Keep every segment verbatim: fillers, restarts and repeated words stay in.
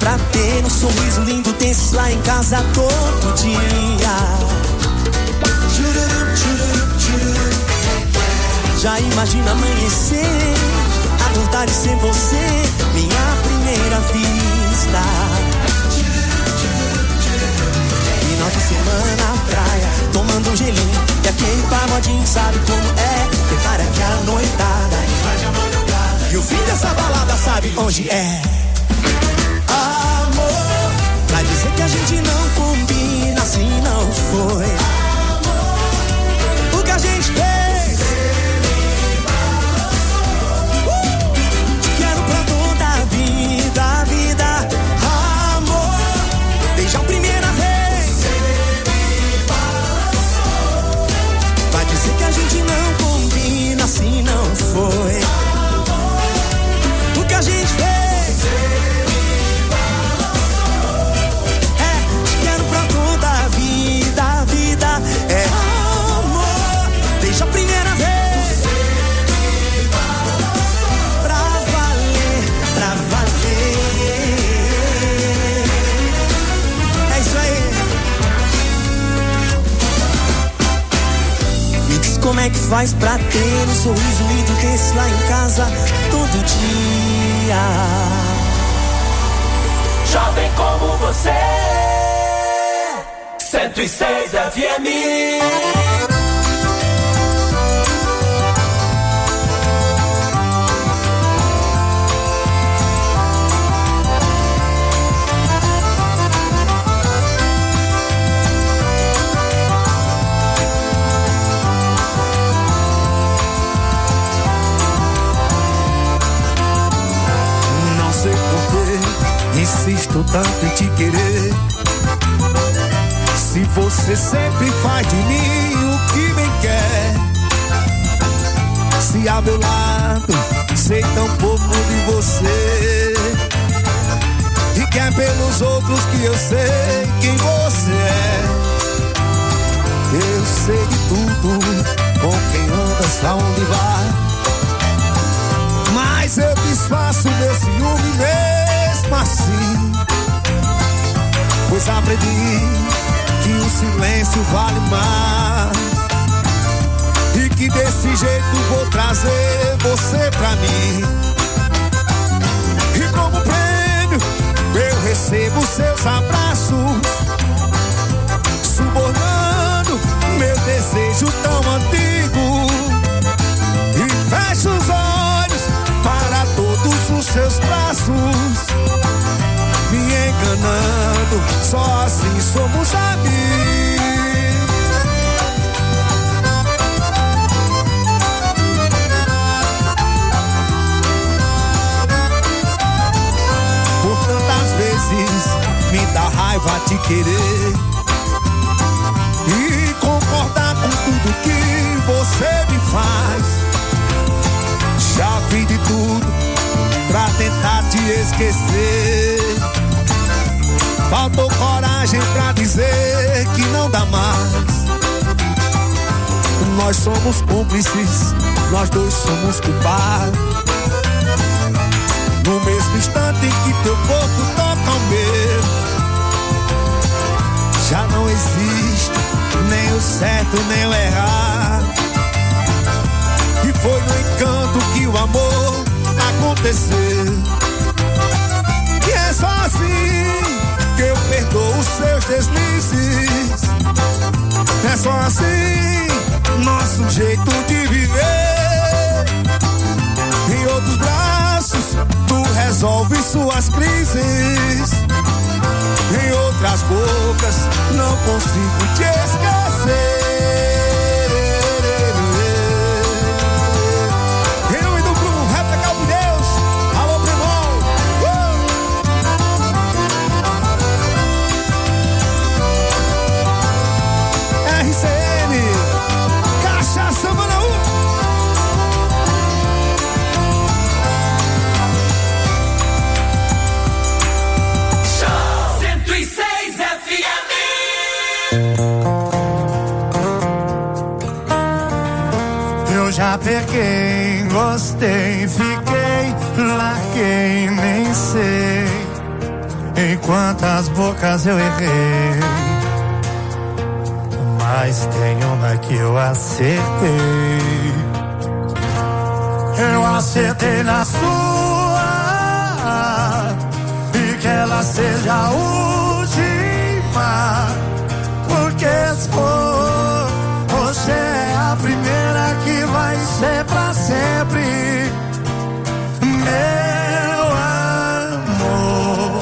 pra ter um sorriso lindo desse lá em casa todo dia. Já imagina amanhecer, acordar e ser você, minha primeira vista. Final de semana, praia, tomando um gelinho, e aquele pagodinho sabe como é. Prepara que a noitada invade a madrugada, e o fim dessa balada sabe onde é. Amor, vai dizer que a gente não combina, assim não foi. Amor, o que a gente fez. Da vida, amor, desde a primeira vez. Vai dizer que a gente não combina, assim não foi. O que a gente fez é, te quero pra toda a vida, a vida é amor, desde a primeira vez. Como é que faz pra ter um sorriso lindo desse lá em casa todo dia? Jovem como você, cento e seis F M. Insisto tanto em te querer, se você sempre faz de mim o que bem quer. Se a meu lado sei tão pouco de você, e que é pelos outros que eu sei quem você é. Eu sei de tudo, com quem andas, aonde vai, mas eu disfarço meu ciúme mesmo assim, pois aprendi que o silêncio vale mais, e que desse jeito vou trazer você pra mim. E como prêmio eu recebo seus abraços, subornando meu desejo tão antigo, e fecho os olhos para todos os seus braços, me enganando, só assim somos amigos. Por tantas vezes me dá raiva te querer e concordar com tudo que você me faz. Já fiz de tudo pra tentar te esquecer, faltou coragem pra dizer que não dá mais. Nós somos cúmplices, nós dois somos culpados. No mesmo instante em que teu corpo toca o meu, já não existe nem o certo nem o errado. E foi no encanto que o amor aconteceu. E é só assim que eu perdoo os seus deslizes. É só assim nosso jeito de viver. Em outros braços tu resolve suas crises, em outras bocas não consigo te esquecer. Já peguei, gostei, fiquei, larguei, nem sei. em quantas bocas eu errei, mas tem uma que eu acertei. Eu acertei na sua, e que ela seja a última, porque se for, você é a primeira que vai ser pra sempre, meu amor.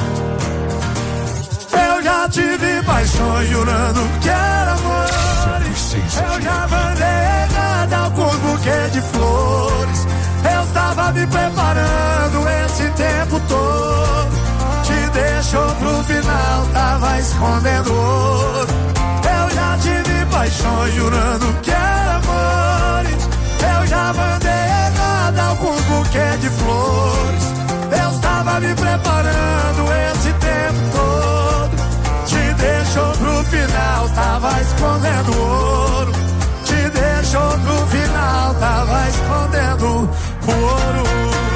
Eu já tive paixões jurando que era amores, eu já mandei errado alguns buquês de flores, eu estava me preparando esse tempo todo, te deixou pro final, tava escondendo ouro. Eu já tive paixões jurando que era amores, eu já mandei errado alguns buquês de flores, eu estava me preparando esse tempo todo, te deixou pro final, tava escondendo ouro, te deixou pro final, tava escondendo o ouro.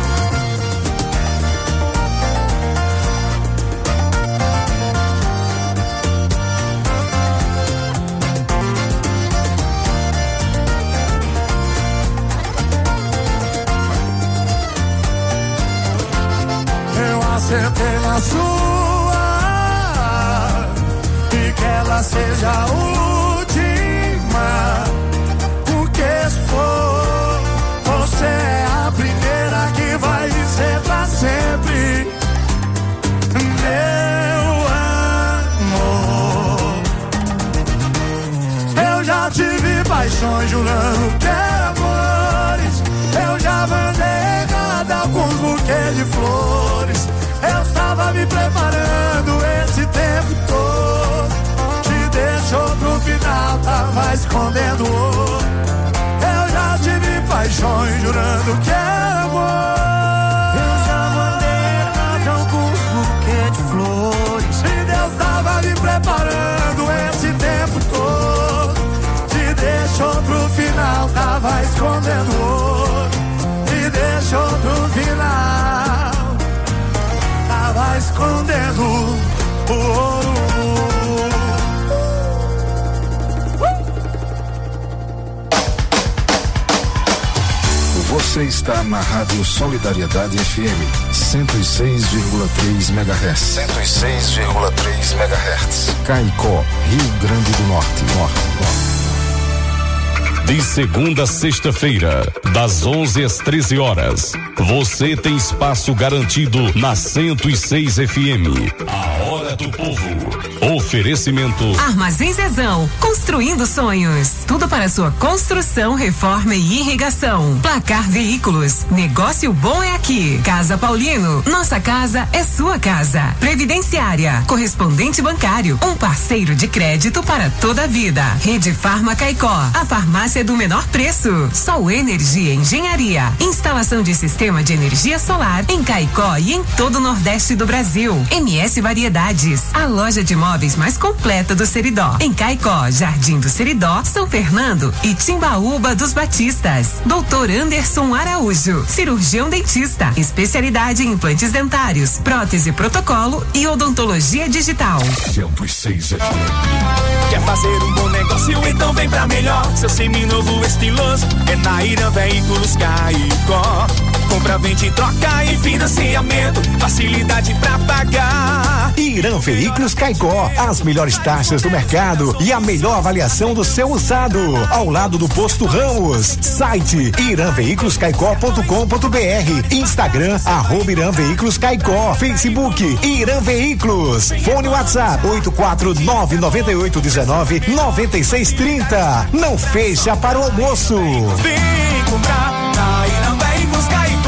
Eu acertei na sua, e que ela seja a última, porque se for, você é a primeira que vai ser pra sempre, meu amor. Eu já tive paixões jurando que era amores, eu já mandei errado alguns buquês de flores, eu estava me preparando esse tempo todo, te deixou pro final, tava escondendo ouro. Eu já tive paixões jurando que era amor, eu já mandei errado alguns buquês de flores, e Deus tava me preparando esse tempo todo, te deixou pro final, tava escondendo ouro, te deixou pro final, tava escondendo o ouro. Você está na Rádio Solidariedade F M, cento e seis vírgula três megahertz. cento e seis vírgula três megahertz. Caicó, Rio Grande do Norte. Norte, Norte. De segunda a sexta-feira, das onze às treze horas, você tem espaço garantido na cento e seis F M. A Hora do Povo. Oferecimento Armazém Zezão, construindo sonhos. Tudo para sua construção, reforma e irrigação. Placar Veículos, negócio bom é aqui. Casa Paulino, nossa casa é sua casa. Previdenciária, correspondente bancário, um parceiro de crédito para toda a vida. Rede Farma Caicó, a farmácia do menor preço. Sol Energia Engenharia, instalação de sistema de energia solar em Caicó e em todo o Nordeste do Brasil. M S Variedades, a loja de móveis mais completa do Seridó. Em Caicó, Jardim do Seridó, São Fernando e Timbaúba dos Batistas. Doutor Anderson Araújo, cirurgião dentista, especialidade em implantes dentários, prótese protocolo e odontologia digital. cento e seis F M. Quer fazer um bom negócio? Então vem pra melhor. Seu seminovo estiloso é na Irã Veículos Caicó. Compra, vende, troca e financiamento, facilidade pra pagar. Irã Veículos Caicó, as melhores taxas do mercado e a melhor avaliação do seu usado, ao lado do Posto Ramos. Site irã veículos caicó ponto com ponto br, Instagram arroba Irã Veículos Caicó, Facebook Irã Veículos, fone WhatsApp oito quatro nove nove oito um nove nove seis três zero. Não fecha para o almoço. Vem comprar na Irã Veículos Caicó.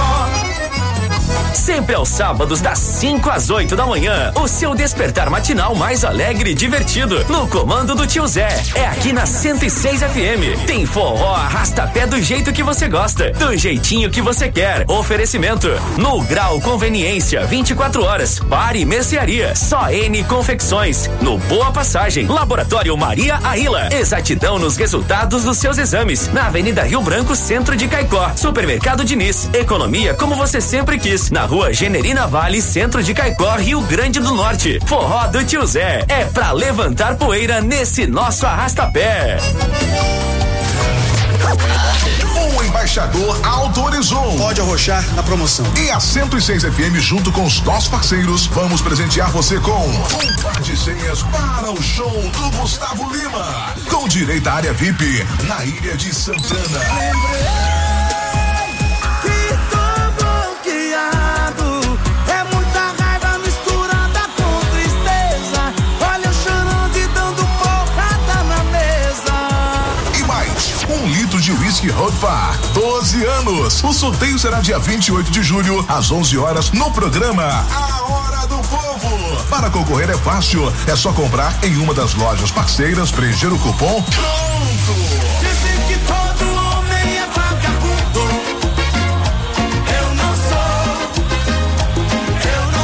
Sempre aos sábados, das cinco às oito da manhã, o seu despertar matinal mais alegre e divertido, no comando do tio Zé. É aqui na cento e seis F M. Tem forró, arrasta-pé do jeito que você gosta, do jeitinho que você quer. Oferecimento: No Grau Conveniência, vinte e quatro horas. Bar e mercearia. Só N Confecções. No Boa Passagem. Laboratório Maria Aila. Exatidão nos resultados dos seus exames. Na Avenida Rio Branco, centro de Caicó. Supermercado Diniz. Economia como você sempre quis. Na Rua Generina Vale, centro de Caicó, Rio Grande do Norte. Forró do Tio Zé é pra levantar poeira nesse nosso arrasta-pé. O embaixador autorizou. Pode arrochar na promoção. E a cento e seis F M, junto com os nossos parceiros, vamos presentear você com um par de senhas para o show do Gustavo Lima, com direito à área V I P na Ilha de Santana. Lembrei que tô bloqueado, é muita raiva misturada com tristeza. Olha eu chorando e dando porrada na mesa. E mais, um litro de whisky Road Bar, doze anos. O sorteio será dia vinte e oito de julho, às onze horas, no programa A Hora do Povo. Para concorrer é fácil, é só comprar em uma das lojas parceiras, preencher o cupom. Pronto! Dizem que todo homem é vagabundo. Eu não sou. Eu não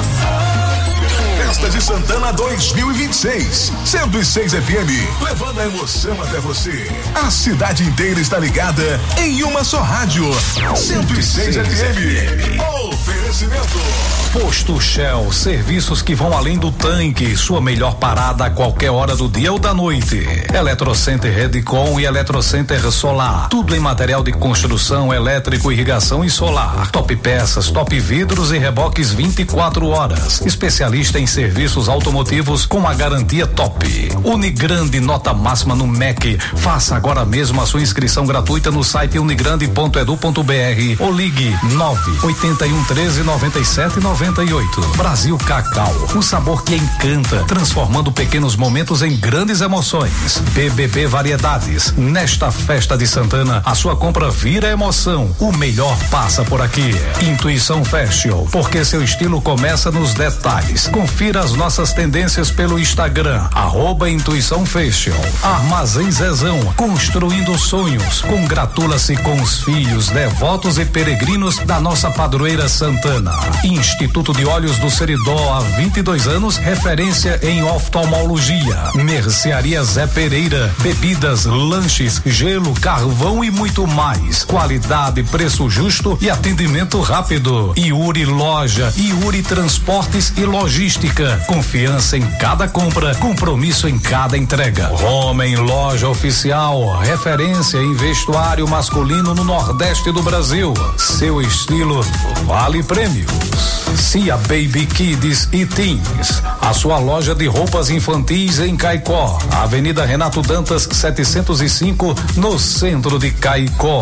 sou. Festa de Santana dois mil e vinte e seis. cento e seis F M, levando a emoção até você. A cidade inteira está ligada em uma só rádio. cento e seis F M. Oferecimento. Posto Shell, serviços que vão além do tanque, sua melhor parada a qualquer hora do dia ou da noite. Eletrocenter Redcon e Eletrocenter Solar, tudo em material de construção, elétrico, irrigação e solar. Top peças, top vidros e reboques vinte e quatro horas. Especialista em serviços automotivos com a garantia top. Unigrande, nota máxima no M E C. Faça agora mesmo a sua inscrição gratuita no site unigrande ponto edu ponto br ou ligue nove oito um treze noventa e sete noventa e oito. Brasil Cacau, o sabor que encanta, transformando pequenos momentos em grandes emoções. B B B Variedades, nesta festa de Santana, a sua compra vira emoção. O melhor passa por aqui. Intuição Fashion, porque seu estilo começa nos detalhes. Confira as nossas tendências pelo Instagram, arroba Intuição Fashion. Armazém Zezão, construindo sonhos. Congratula-se com os filhos, devotos e peregrinos da nossa padroeira Santana. Instituto Instituto de Olhos do Seridó, há vinte e dois anos, referência em oftalmologia. Mercearia Zé Pereira, bebidas, lanches, gelo, carvão e muito mais. Qualidade, preço justo e atendimento rápido. Iuri Loja, Iuri Transportes e Logística. Confiança em cada compra, compromisso em cada entrega. Homem Loja Oficial, referência em vestuário masculino no Nordeste do Brasil. Seu estilo vale prêmios. Cia Baby Kids e Teens, a sua loja de roupas infantis em Caicó, Avenida Renato Dantas setecentos e cinco, no centro de Caicó.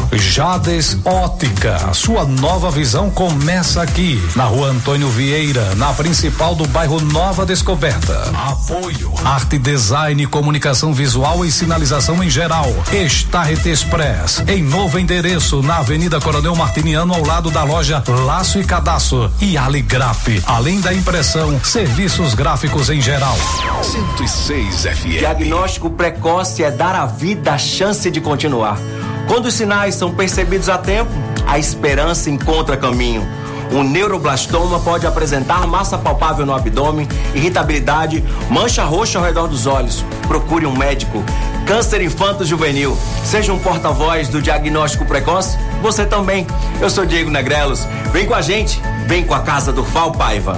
Jades Ótica, sua nova visão começa aqui, na Rua Antônio Vieira, na principal do bairro Nova Descoberta. Apoio Arte Design, Comunicação Visual e Sinalização em geral. Starret Express, em novo endereço, na Avenida Coronel Martiniano, ao lado da loja Laço e Cadastro. E Aligraf, além da impressão, serviços gráficos em geral. cento e seis F M. Diagnóstico precoce é dar à vida a chance de continuar. Quando os sinais são percebidos a tempo, a esperança encontra caminho. Um neuroblastoma pode apresentar massa palpável no abdômen, irritabilidade, mancha roxa ao redor dos olhos. Procure um médico. Câncer infanto-juvenil. Seja um porta-voz do diagnóstico precoce, você também. Eu sou Diego Negrelos. Vem com a gente, vem com a Casa do Fal Paiva.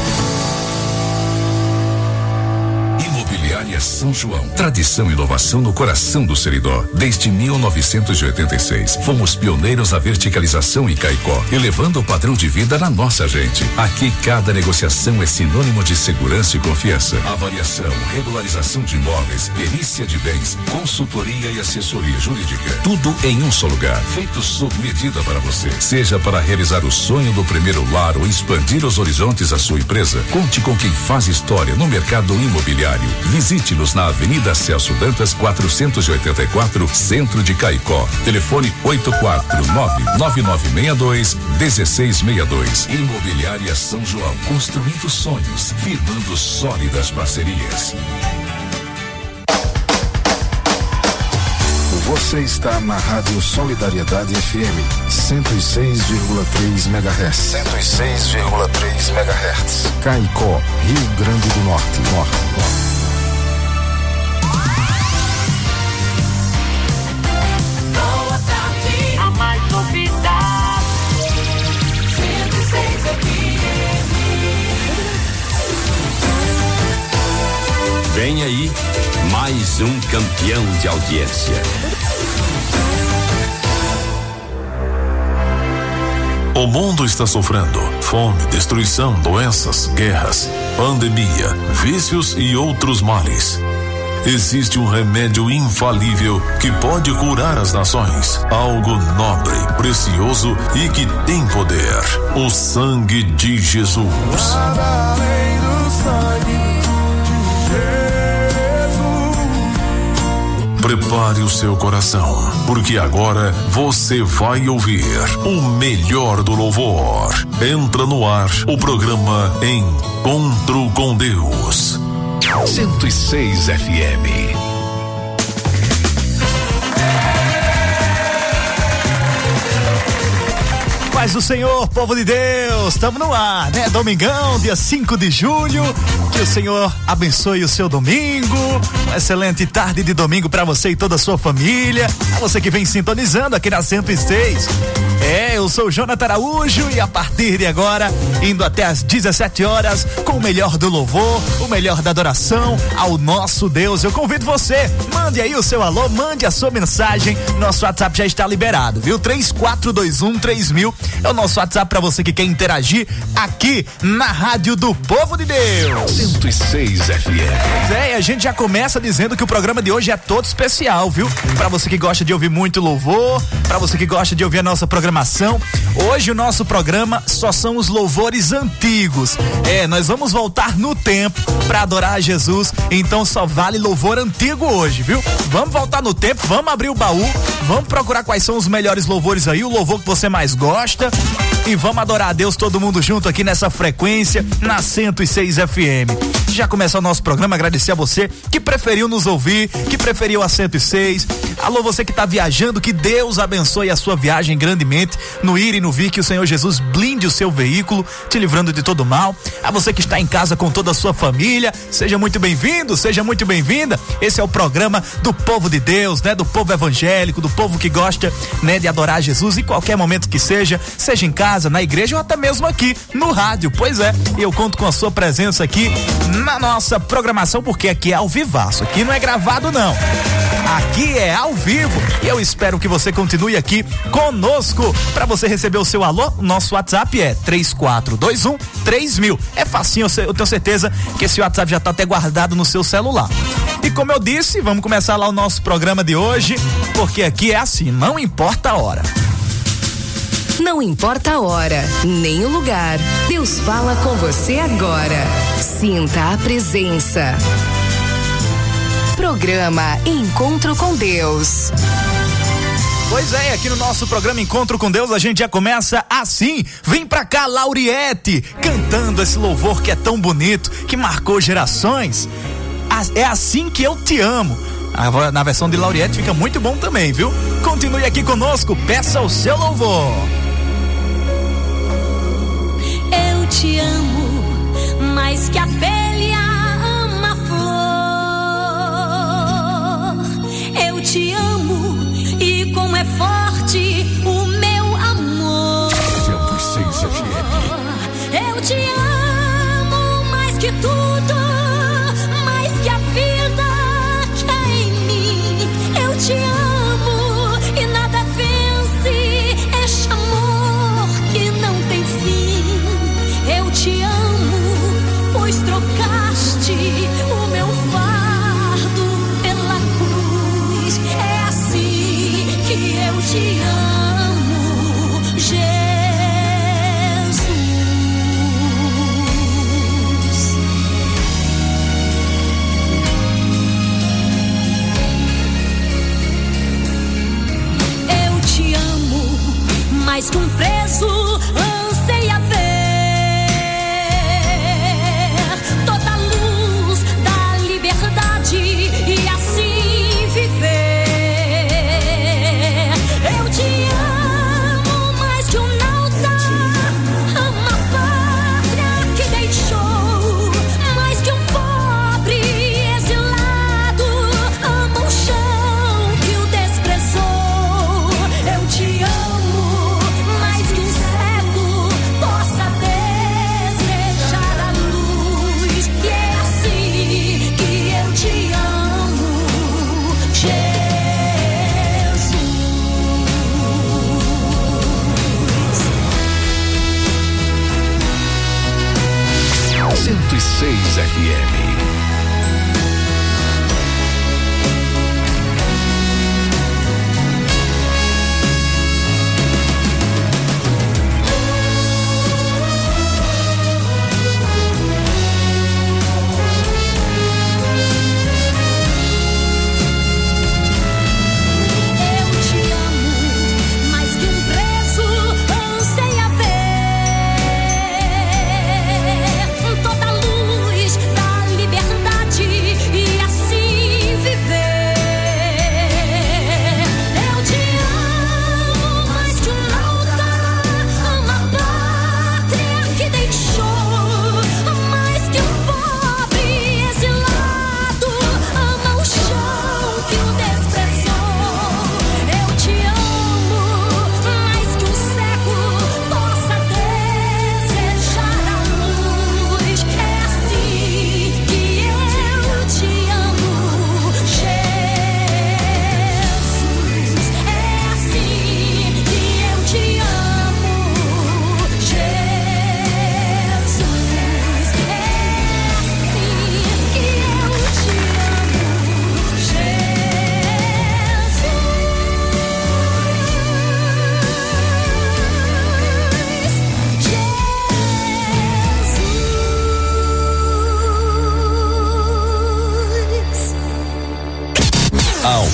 Imobiliária São João. Tradição e inovação no coração do Seridó. Desde mil novecentos e oitenta e seis, fomos pioneiros na verticalização em Caicó, elevando o padrão de vida da nossa gente. Aqui, cada negociação é sinônimo de segurança e confiança. Avaliação, regularização de imóveis, perícia de bens, consultoria e assessoria jurídica. Tudo em um só lugar, feito sob medida para você. Seja para realizar o sonho do primeiro lar ou expandir os horizontes da sua empresa, conte com quem faz história no mercado imobiliário. Visite-nos na Avenida Celso Dantas, quatrocentos e oitenta e quatro, Centro de Caicó. Telefone oito quatro nove nove nove seis dois um seis seis dois. Imobiliária São João, construindo sonhos, firmando sólidas parcerias. Você está na Rádio Solidariedade F M, cento e seis vírgula três megahertz. cento e seis vírgula três megahertz. Caicó, Rio Grande do Norte. Norte, Norte. A mais novidade. cento e seis aqui. mais um campeão de audiência. O mundo está sofrendo fome, destruição, doenças, guerras, pandemia, vícios e outros males. Existe um remédio infalível que pode curar as nações. Algo nobre, precioso e que tem poder. O sangue de Jesus. Além do sangue Prepare o seu coração, porque agora você vai ouvir o melhor do louvor. Entra no ar o programa Encontro com Deus. cento e seis F M. Paz do Senhor, povo de Deus, estamos no ar, né? Domingão, dia cinco de julho, que o Senhor abençoe o seu domingo, uma excelente tarde de domingo para você e toda a sua família, a você que vem sintonizando aqui na cento e seis. É, eu sou o Jonathan Araújo e a partir de agora, indo até às dezessete horas, com o melhor do louvor, o melhor da adoração ao nosso Deus. Eu convido você, mande aí o seu alô, mande a sua mensagem, nosso WhatsApp já está liberado, viu? três quatro dois um três mil é o nosso WhatsApp para você que quer interagir aqui na Rádio do Povo de Deus. cento e seis F M. É, e a gente já começa dizendo que o programa de hoje é todo especial, viu? Para você que gosta de ouvir muito louvor, para você que gosta de ouvir a nossa programação. Hoje o nosso programa só são os louvores antigos. É, nós vamos voltar no tempo para adorar a Jesus, então só vale louvor antigo hoje, viu? Vamos voltar no tempo, vamos abrir o baú, vamos procurar quais são os melhores louvores aí, o louvor que você mais gosta, e vamos adorar a Deus todo mundo junto aqui nessa frequência, na cento e seis F M. Já começou o nosso programa, agradecer a você que preferiu nos ouvir, que preferiu a cento e seis. Alô, você que está viajando, que Deus abençoe a sua viagem grandemente, no ir e no vir, que o Senhor Jesus blinde o seu veículo, te livrando de todo mal. A você que está em casa com toda a sua família, seja muito bem-vindo, seja muito bem-vinda. Esse é o programa do povo de Deus, né? Do povo evangélico, do povo que gosta, né? De adorar Jesus em qualquer momento que seja, seja em casa, na igreja ou até mesmo aqui no rádio. Pois é, eu conto com a sua presença aqui na nossa programação, porque aqui é ao vivaço, aqui não é gravado não. Aqui é ao vivo e eu espero que você continue aqui conosco. Para você receber o seu alô, nosso WhatsApp é três quatro dois um três mil. É facinho, eu tenho certeza que esse WhatsApp já tá até guardado no seu celular. E como eu disse, vamos começar lá o nosso programa de hoje, porque aqui é assim, não importa a hora. Não importa a hora, nem o lugar. Deus fala com você agora. Sinta a presença. Programa Encontro com Deus. Pois é, aqui no nosso programa Encontro com Deus a gente já começa assim. Vem pra cá, Lauriette, cantando esse louvor que é tão bonito, que marcou gerações. É assim que eu te amo. Na versão de Lauriette fica muito bom também, viu? Continue aqui conosco, peça o seu louvor. Eu te amo mais que a pele ama a flor. Eu te amo e como é forte o meu amor. cento e seis F M. Eu te amo mais que tudo, mais que a vida que há em mim. Eu te amo e nada vence este amor que não tem fim. Eu te amo, pois trocaste o meu fardo pela cruz. É assim que eu te amo, Jesus. Eu te amo, mais que um preso anseia ver toda a luz da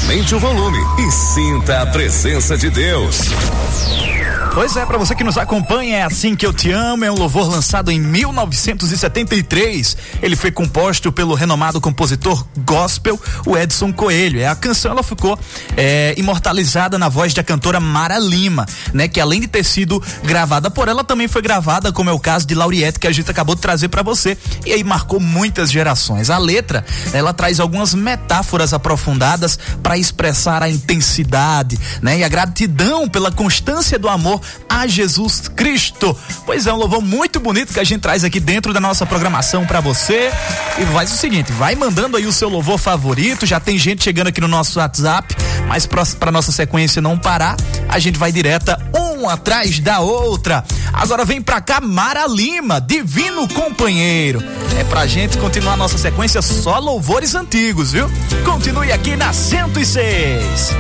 Aumente o volume e sinta a presença de Deus. Pois é, pra você que nos acompanha, é Assim Que Eu Te Amo, é um louvor lançado em mil novecentos e setenta e três. Ele foi composto pelo renomado compositor gospel, o Edson Coelho. É, a canção, ela ficou é, imortalizada na voz da cantora Mara Lima, né? Que além de ter sido gravada por ela, também foi gravada, como é o caso de Lauriette, que a gente acabou de trazer pra você, e aí marcou muitas gerações. A letra, ela traz algumas metáforas aprofundadas para expressar a intensidade, né? E a gratidão pela constância do amor a Jesus Cristo. Pois é, um louvor muito bonito que a gente traz aqui dentro da nossa programação pra você. E faz o seguinte, vai mandando aí o seu louvor favorito. Já tem gente chegando aqui no nosso WhatsApp, mas pra, pra nossa sequência não parar, a gente vai direta um atrás da outra. Agora vem pra cá Mara Lima, Divino Companheiro. É pra gente continuar a nossa sequência só louvores antigos, viu? Continue aqui na cento e seis.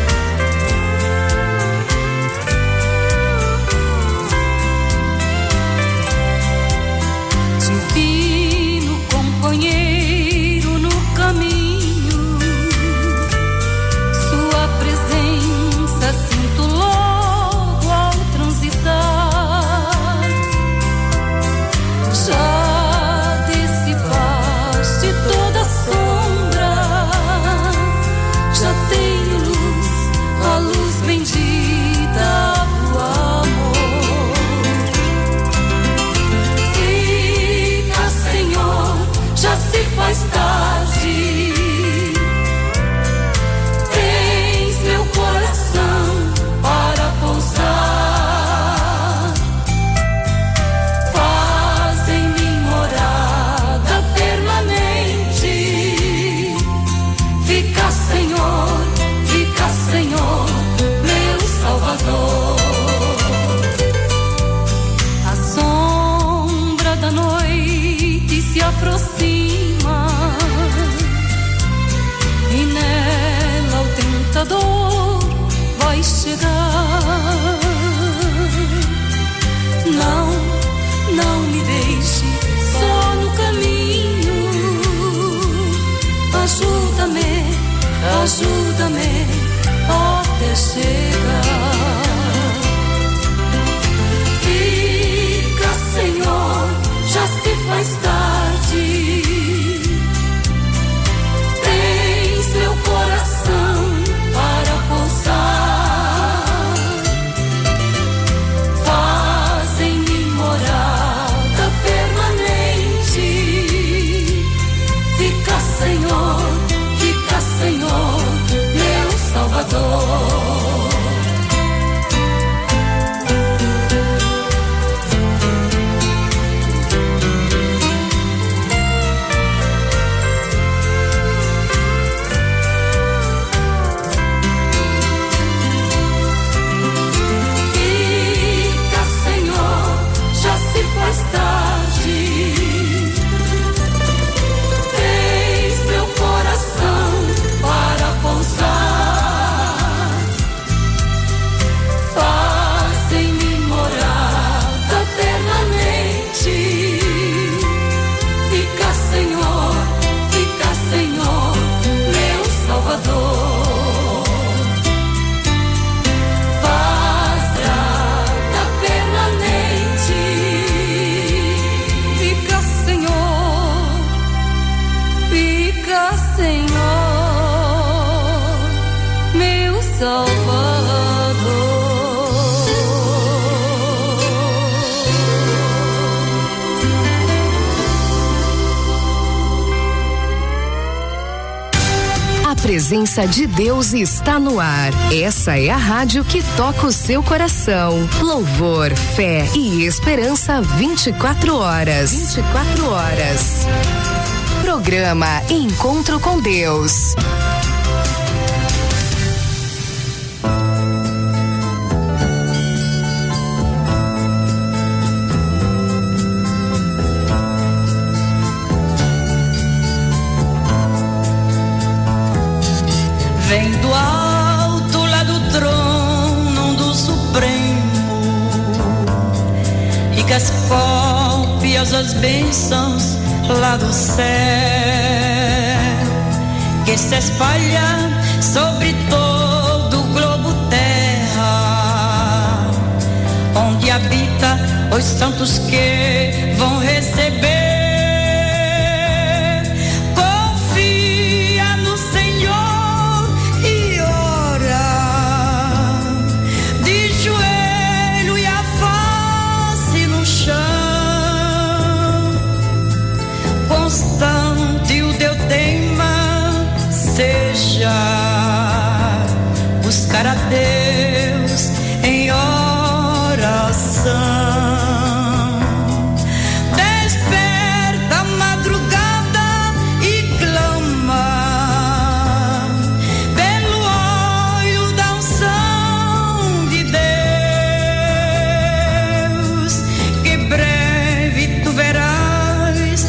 Divino companheiro no caminho, sua presença sinto logo ao transitar. Já dissipaste toda sombra, já tenho luz, a luz bendita do amor. Já se faz tarde, tens meu coração para pousar, faz em mim morada permanente. Fica, Senhor, fica, Senhor, meu Salvador. A sombra da noite se aproxima e nela o tentador vai chegar. Não, não me deixe só no caminho. Ajuda-me, ajuda-me até chegar. Fica, Senhor, já se faz tarde, tens meu coração para pousar, faz em mim morada permanente. Fica, Senhor, fica, Senhor, meu Salvador. A presença de Deus está no ar. Essa é a rádio que toca o seu coração. Louvor, fé e esperança vinte e quatro horas. vinte e quatro horas. Programa Encontro com Deus. Vem do alto lá do trono do Supremo, ricas copiosas bênçãos lá do céu, que se espalha sobre todo o globo terra, onde habita os santos que vão receber. Confia no Senhor e ora, de joelho e a face no chão, constante o teu tema seja buscar a Deus em oração. Desperta a madrugada e clama pelo óleo da unção de Deus, que breve tu verás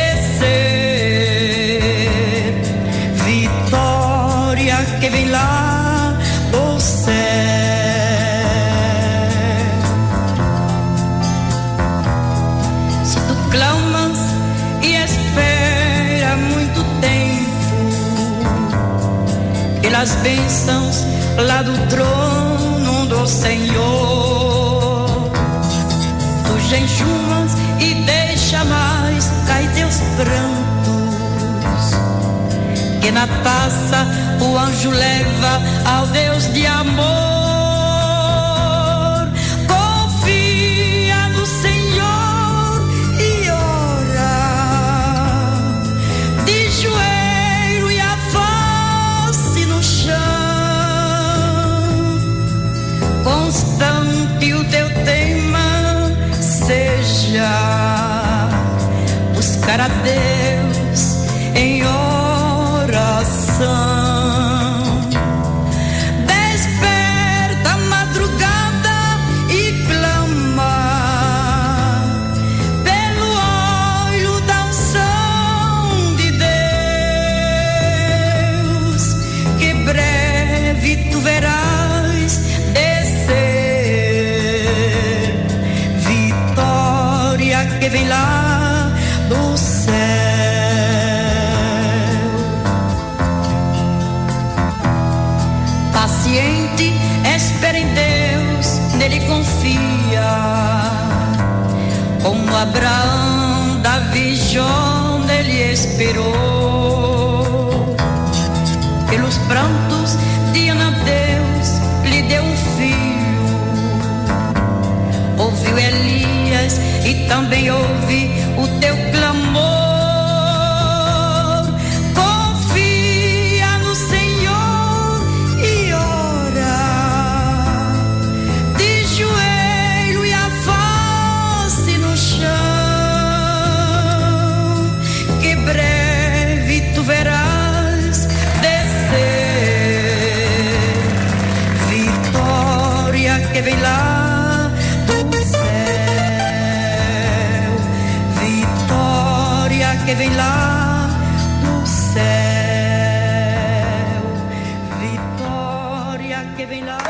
descer vitória que vem lá do céu. Se tu clamas e espera muito tempo pelas bênçãos lá do trono do Senhor, tu jejuas e deixa mais cair teus prantos, que na taça o anjo leva ao Deus de amor. Confia no Senhor e ora, de joelho e a face no chão, constante o teu tema seja buscar a Deus em oração. Desperta a madrugada e clama pelo óleo da unção de Deus, que breve tu verás descer vitória que vem lá do céu. Paciente, espera em Deus, nele confia, como Abraão, Davi, Jó, nele esperou. Pelos prantos de Ana, Deus lhe deu um filho. Ouviu Elias e também ouve o teu clamor. Confia no Senhor e ora, de joelho e a face no chão, que breve tu verás descer vitória que vem lá do céu, vitória que vem lá do céu, vitória que vem lá.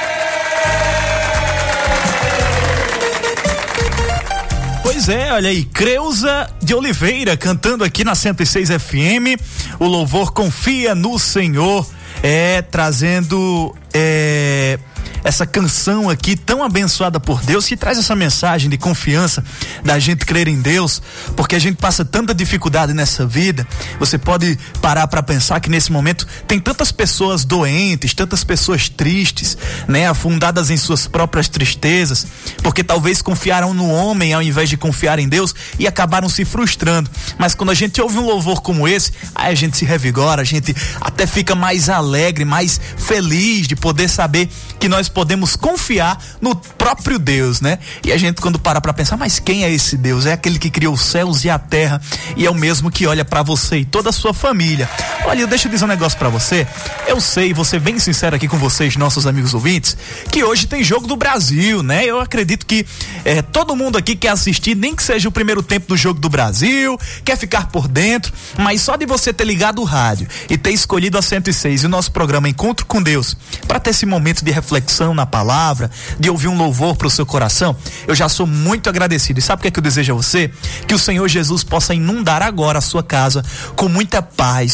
Pois é, olha aí, Creuza de Oliveira cantando aqui na cento e seis F M, o louvor Confia no Senhor, é, trazendo é, essa canção aqui tão abençoada por Deus, que traz essa mensagem de confiança da gente crer em Deus, porque a gente passa tanta dificuldade nessa vida. Você pode parar para pensar que nesse momento tem tantas pessoas doentes, tantas pessoas tristes, né, afundadas em suas próprias tristezas, porque talvez confiaram no homem ao invés de confiar em Deus e acabaram se frustrando. Mas quando a gente ouve um louvor como esse, aí a gente se revigora, a gente até fica mais alegre, mais feliz de poder saber que nós podemos confiar no próprio Deus, né? E a gente, quando para pra pensar, mas quem é esse Deus? É aquele que criou os céus e a terra, e é o mesmo que olha pra você e toda a sua família. Olha, deixa eu dizer um negócio pra você. Eu sei, vou ser bem sincero aqui com vocês, nossos amigos ouvintes, que hoje tem jogo do Brasil, né? Eu acredito que é, todo mundo aqui quer assistir, nem que seja o primeiro tempo do jogo do Brasil, quer ficar por dentro, mas só de você ter ligado o rádio e ter escolhido a cento e seis e o nosso programa Encontro com Deus, pra ter esse momento de reflexão na palavra, de ouvir um louvor pro seu coração, eu já sou muito agradecido. E sabe o que é que eu desejo a você? Que o Senhor Jesus possa inundar agora a sua casa com muita paz, com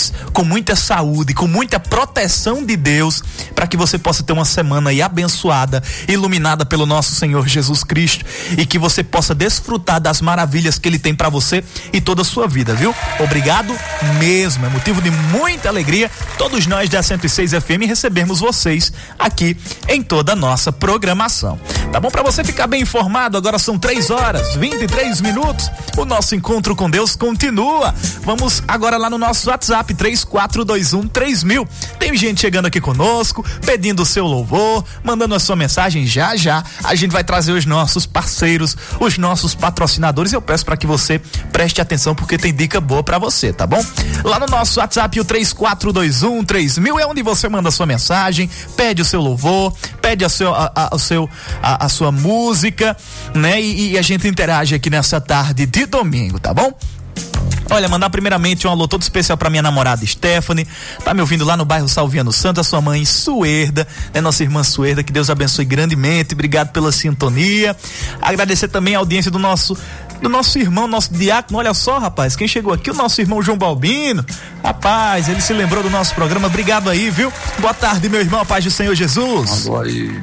com muita saúde, com muita proteção de Deus, para que você possa ter uma semana aí abençoada, iluminada pelo nosso Senhor Jesus Cristo, e que você possa desfrutar das maravilhas que Ele tem para você e toda a sua vida, viu? Obrigado mesmo, é motivo de muita alegria todos nós da cento e seis F M recebermos vocês aqui em toda a nossa programação. Tá bom? Para você ficar bem informado, agora são três horas, vinte e três minutos. O nosso encontro com Deus continua. Vamos agora lá no nosso WhatsApp, três quatro dois um três mil. Tem gente chegando aqui conosco, pedindo o seu louvor, mandando a sua mensagem. Já já a gente vai trazer os nossos parceiros, os nossos patrocinadores. Eu peço para que você preste atenção, porque tem dica boa para você, tá bom? Lá no nosso WhatsApp, o três quatro dois um três mil é onde você manda a sua mensagem, pede o seu louvor, pede a, seu, a, a, a, seu, a, a sua música, né? E, e a gente interage aqui nessa tarde de domingo, tá bom? Olha, mandar primeiramente um alô todo especial pra minha namorada Stephanie, tá me ouvindo lá no bairro Salviano Santos, a sua mãe Suerda, né, nossa irmã Suerda, que Deus abençoe grandemente, obrigado pela sintonia. Agradecer também a audiência do nosso do nosso irmão, nosso diácono. Olha só, rapaz, quem chegou aqui, o nosso irmão João Balbino, rapaz, ele se lembrou do nosso programa, obrigado aí, viu? Boa tarde, meu irmão, a paz do Senhor Jesus. Alô aí,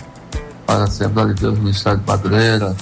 para a Assembleia de Deus, Ministério de Madureira,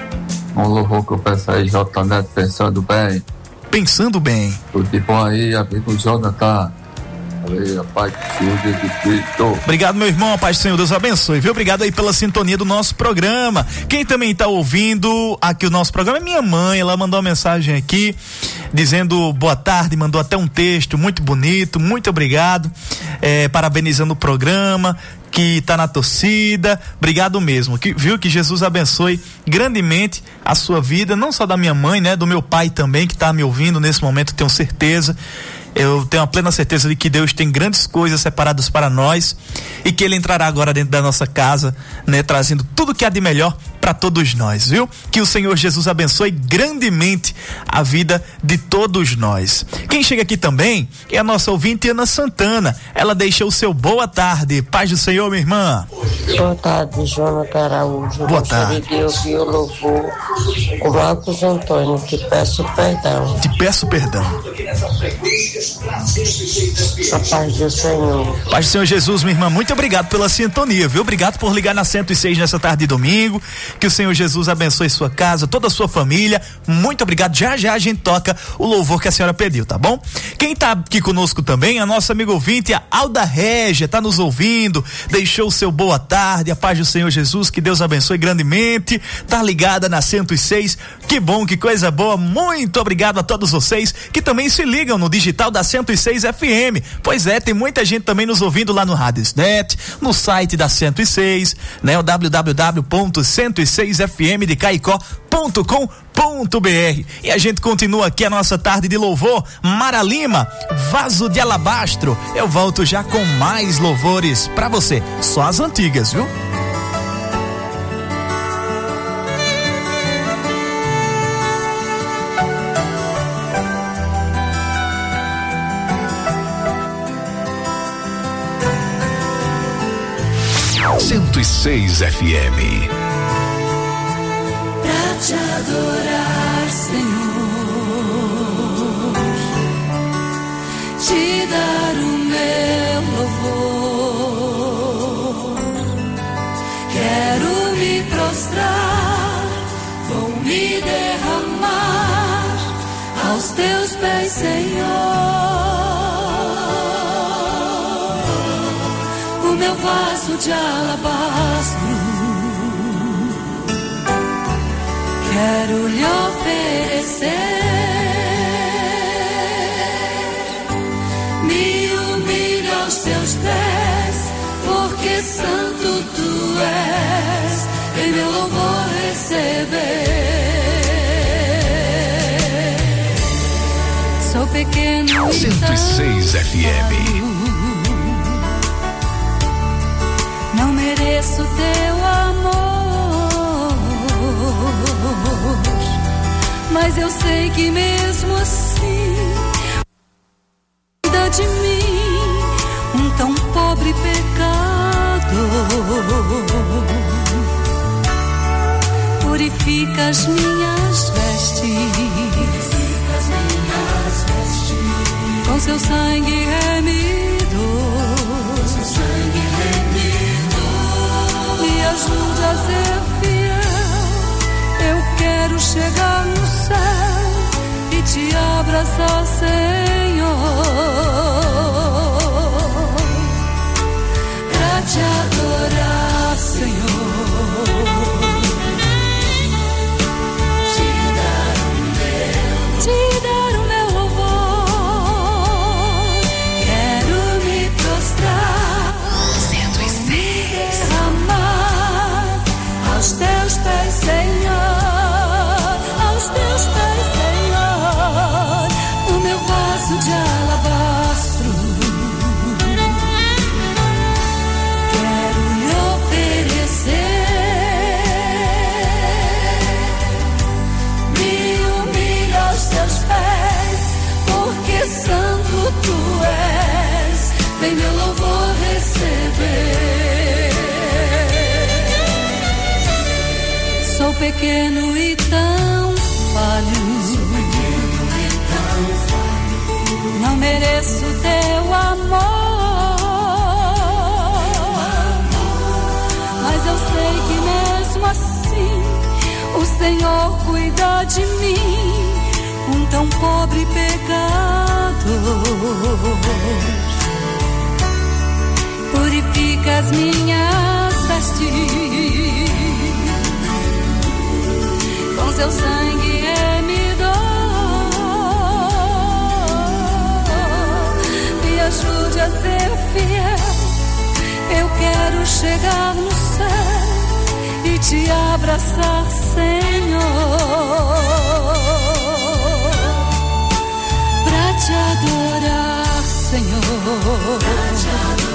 um louvor que eu peço aí, J. Neto, pensando bem. Pensando bem. Tudo de bom aí, amigo Jonathan. Aí, a paz de Cristo. Obrigado, meu irmão, a paz do Senhor, Deus abençoe, viu? Obrigado aí pela sintonia do nosso programa. Quem também tá ouvindo aqui o nosso programa é minha mãe, ela mandou uma mensagem aqui, dizendo boa tarde, mandou até um texto muito bonito, muito obrigado, é, parabenizando o programa, que tá na torcida, obrigado mesmo, que, viu, que Jesus abençoe grandemente a sua vida, não só da minha mãe, né, do meu pai também, que tá me ouvindo nesse momento, tenho certeza. Eu tenho a plena certeza de que Deus tem grandes coisas separadas para nós e que Ele entrará agora dentro da nossa casa, né, trazendo tudo que há de melhor para todos nós, viu? Que o Senhor Jesus abençoe grandemente a vida de todos nós. Quem chega aqui também é a nossa ouvinte Ana Santana. Ela deixou o seu boa tarde. Paz do Senhor, minha irmã. Boa tarde, Jonathan Araújo. Boa tarde. De ouvir o louvor com Marcos Antônio, te peço perdão. Te peço perdão. A paz do Senhor. Paz do Senhor Jesus, minha irmã, muito obrigado pela sintonia, viu? Obrigado por ligar na cento e seis nessa tarde de domingo. Que o Senhor Jesus abençoe sua casa, toda a sua família. Muito obrigado. Já já a gente toca o louvor que a senhora pediu, tá bom? Quem tá aqui conosco também, a nossa amiga ouvinte, a Alda Régia, tá nos ouvindo, deixou o seu boa tarde, a paz do Senhor Jesus, que Deus abençoe grandemente, tá ligada na cento e seis, que bom, que coisa boa, muito obrigado a todos vocês que também se ligam no digital da cento e seis F M, pois é, tem muita gente também nos ouvindo lá no Radiosnet, no site da cento e seis, né, o w w w ponto cento e seis F M de Caicó ponto com ponto b r. E a gente continua aqui a nossa tarde de louvor. Mara Lima, Vaso de Alabastro. Eu volto já com mais louvores pra você, só as antigas, viu? cento e seis F M. Pra te adorar, Senhor, te dar o meu louvor. Quero me prostrar, vou me derramar aos teus pés, Senhor. O meu vaso de alabastro quero lhe oferecer, me humilho aos teus pés, porque santo tu és, em meu louvor receber. Sou pequeno cento e seis F M. Não mereço teu amor, mas eu sei que mesmo assim cuida de mim, um tão pobre pecador. Purifica as minhas vestes Com seu sangue remido, seu sangue remido, me ajude a ser fiel. Eu quero chegar no céu e te abraçar, Senhor, pra te adorar, Senhor. Te dar o meu louvor, quero me prostrar, cento e seis, derramar aos teus pés, Senhor, aos teus pés, Senhor, o meu vaso de alabastro. Quero lhe oferecer. Santo tu és, vem meu louvor receber. Sou pequeno e tão falho, não mereço teu amor, mas eu sei que mesmo assim o Senhor cuida de mim, um tão pobre pecador. Purifica as minhas vestes, com seu sangue remido, me ajude a ser fiel. Eu quero chegar no céu e te abraçar, Senhor, te adorar, Senhor, pra te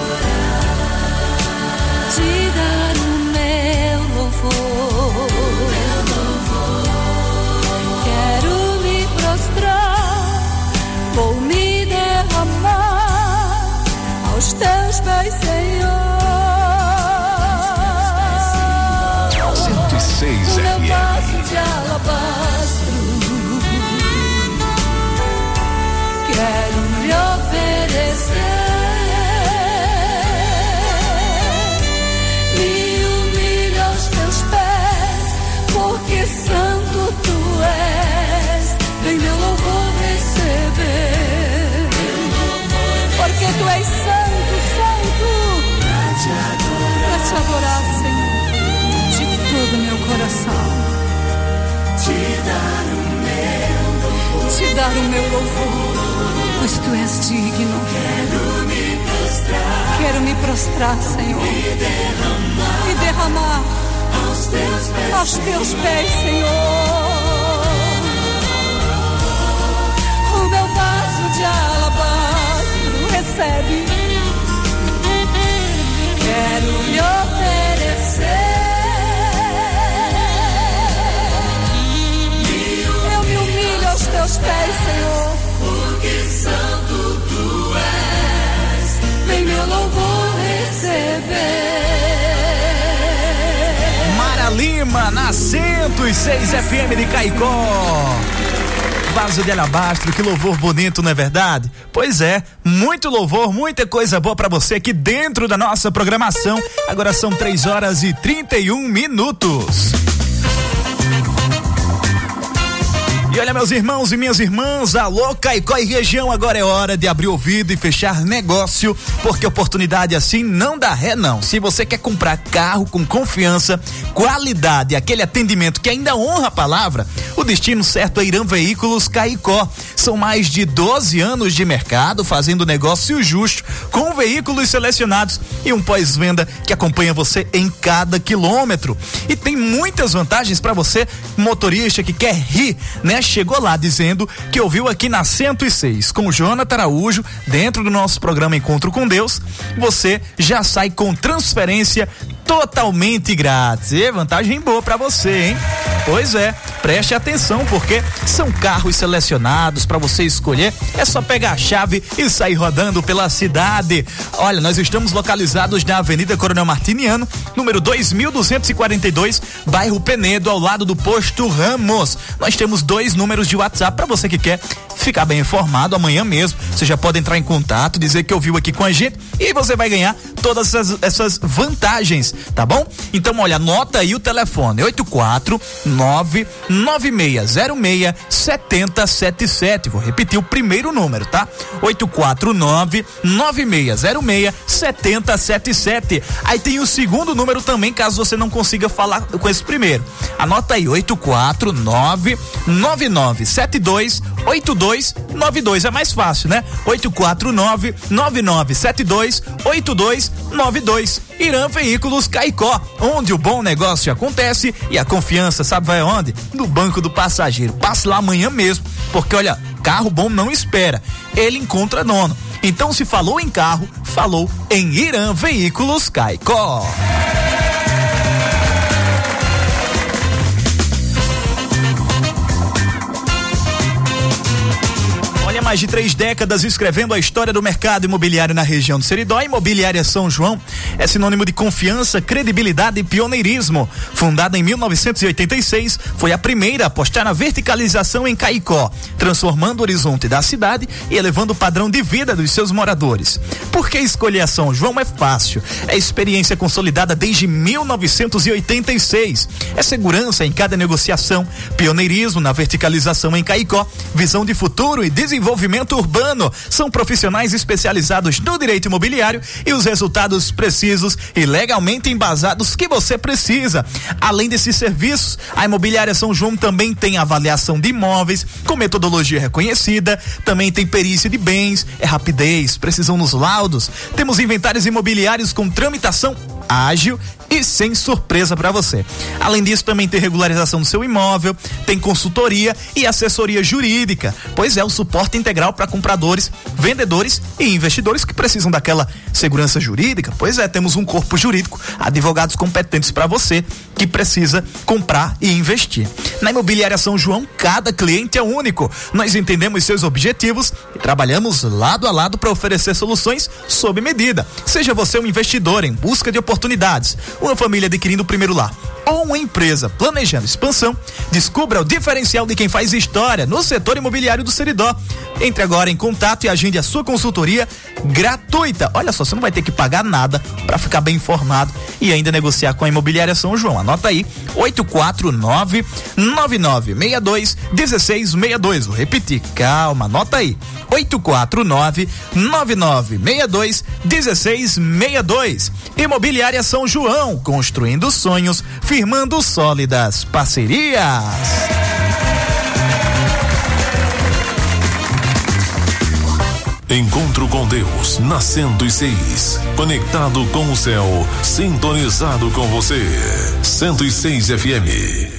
adorar, te dar o meu louvor, meu louvor. Quero me prostrar, vou me derramar aos teus pés, Senhor. cento e seis o meu F M. vaso de alabastro, quero lhe oferecer. Me humilho aos teus pés, porque santo tu és, vem meu louvor receber. Porque tu és santo, santo, pra te adorar, pra te adorar, Senhor, de todo meu coração. Te dar o meu louvor, te dar o meu louvor, pois tu és digno. Quero me prostrar, quero me prostrar, Senhor, e derramar, e derramar aos teus pés, aos teus pés, Senhor, o meu vaso de alabastro, recebe. Quero lhe oferecer. Eu me humilho aos teus pés, Senhor, porque santo tu és, vem meu louvor receber. Mara Lima, na cento e seis F M de Caicó. Vaso de alabastro, que louvor bonito, não é verdade? Pois é, muito louvor, muita coisa boa pra você aqui dentro da nossa programação. Agora são três horas e trinta e um minutos. E olha, meus irmãos e minhas irmãs, alô Caicó e região, agora é hora de abrir o ouvido e fechar negócio, porque oportunidade assim não dá ré não. Se você quer comprar carro com confiança, qualidade, aquele atendimento que ainda honra a palavra, o destino certo é Irã Veículos Caicó. São mais de doze anos de mercado, fazendo negócio justo, com veículos selecionados e um pós-venda que acompanha você em cada quilômetro. E tem muitas vantagens para você, motorista que quer rir, né? Chegou lá dizendo que ouviu aqui na cento e seis com o Jonathan Araújo, dentro do nosso programa Encontro com Deus, você já sai com transferência totalmente grátis. E vantagem boa pra você, hein? Pois é, preste atenção, porque são carros selecionados para você escolher. É só pegar a chave e sair rodando pela cidade. Olha, nós estamos localizados na Avenida Coronel Martiniano, número dois mil duzentos e quarenta e dois, bairro Penedo, ao lado do Posto Ramos. Nós temos dois números de WhatsApp para você que quer ficar bem informado amanhã mesmo. Você já pode entrar em contato, dizer que ouviu aqui com a gente e você vai ganhar todas essas, essas vantagens, tá bom? Então, olha, anota aí o telefone: oito quatro nove nove seis zero seis sete zero sete sete. Vou repetir o primeiro número, tá? oito quatro nove nove seis zero seis sete zero sete sete. Aí tem o segundo número também, caso você não consiga falar com esse primeiro. Anota aí: oito quatro nove nove nove sete dois oito dois nove dois. É mais fácil, né? oito quatro nove nove nove sete dois oito dois nove dois. Irã Veículos Caicó, onde o bom negócio acontece e a confiança, sabe vai onde? No banco do passageiro. Passe lá amanhã mesmo, porque olha, carro bom não espera, ele encontra dono. Então, se falou em carro, falou em Irã Veículos Caicó. Mais de três décadas escrevendo a história do mercado imobiliário na região do Seridó, a Imobiliária São João é sinônimo de confiança, credibilidade e pioneirismo. Fundada em mil novecentos e oitenta e seis, foi a primeira a apostar na verticalização em Caicó, transformando o horizonte da cidade e elevando o padrão de vida dos seus moradores. Por que escolher a São João? É fácil. É experiência consolidada desde mil novecentos e oitenta e seis. É segurança em cada negociação, pioneirismo na verticalização em Caicó, visão de futuro e desenvolvimento urbano. São profissionais especializados no direito imobiliário e os resultados precisos e legalmente embasados que você precisa. Além desses serviços, a Imobiliária São João também tem avaliação de imóveis com metodologia reconhecida, também tem perícia de bens, é rapidez, precisão nos laudos. Temos inventários imobiliários com tramitação ágil e sem surpresa para você. Além disso, também tem regularização do seu imóvel, tem consultoria e assessoria jurídica, pois é o suporte integral para compradores, vendedores e investidores que precisam daquela segurança jurídica. Pois é, temos um corpo jurídico, advogados competentes para você que precisa comprar e investir. Na Imobiliária São João, cada cliente é único. Nós entendemos seus objetivos e trabalhamos lado a lado para oferecer soluções sob medida. Seja você um investidor em busca de oportunidades, uma família adquirindo o primeiro lar ou uma empresa planejando expansão, descubra o diferencial de quem faz história no setor imobiliário do Seridó. Entre agora em contato e agende a sua consultoria gratuita. Olha só, você não vai ter que pagar nada para ficar bem informado e ainda negociar com a Imobiliária São João. Anota aí: oito quatro nove nove nove seis dois um seis seis dois. Vou repetir, calma, anota aí: oito quatro nove nove nove seis dois um seis seis dois. Imobiliária São João, construindo sonhos, firmando sólidas parcerias. Encontro com Deus na cento e seis. Conectado com o céu, sintonizado com você. cento e seis F M.